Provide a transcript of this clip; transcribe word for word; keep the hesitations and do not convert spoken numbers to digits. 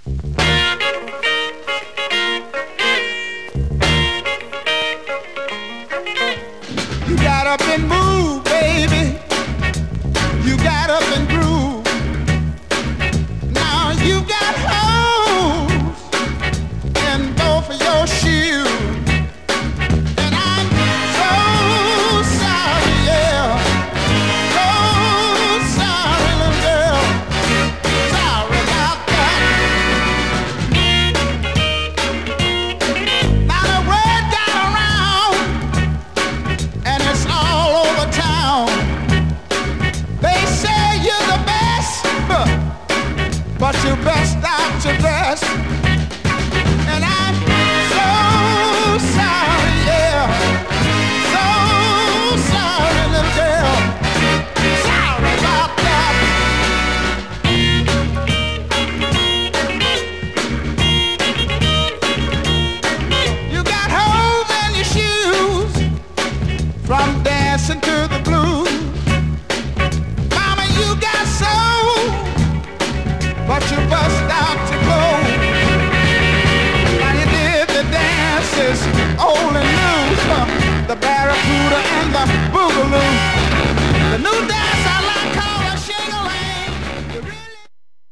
You got up and moved, baby. You got up and grooved. Now you got holes in both of your shoes. And I'm so sorry, yeah. So sorry, little girl. Sorry about that. Now the word got around, and it's all over town. They say you're the best, but you best out your best. And I'm so sorry, yeah. So sorry, little girl. Sorry about that. You got holes in your shoes from dancing to the blues. Mama, you got soul, but you bust out your clothes. Now you did the dances, old and new, the barracuda and the boogaloo. The new dance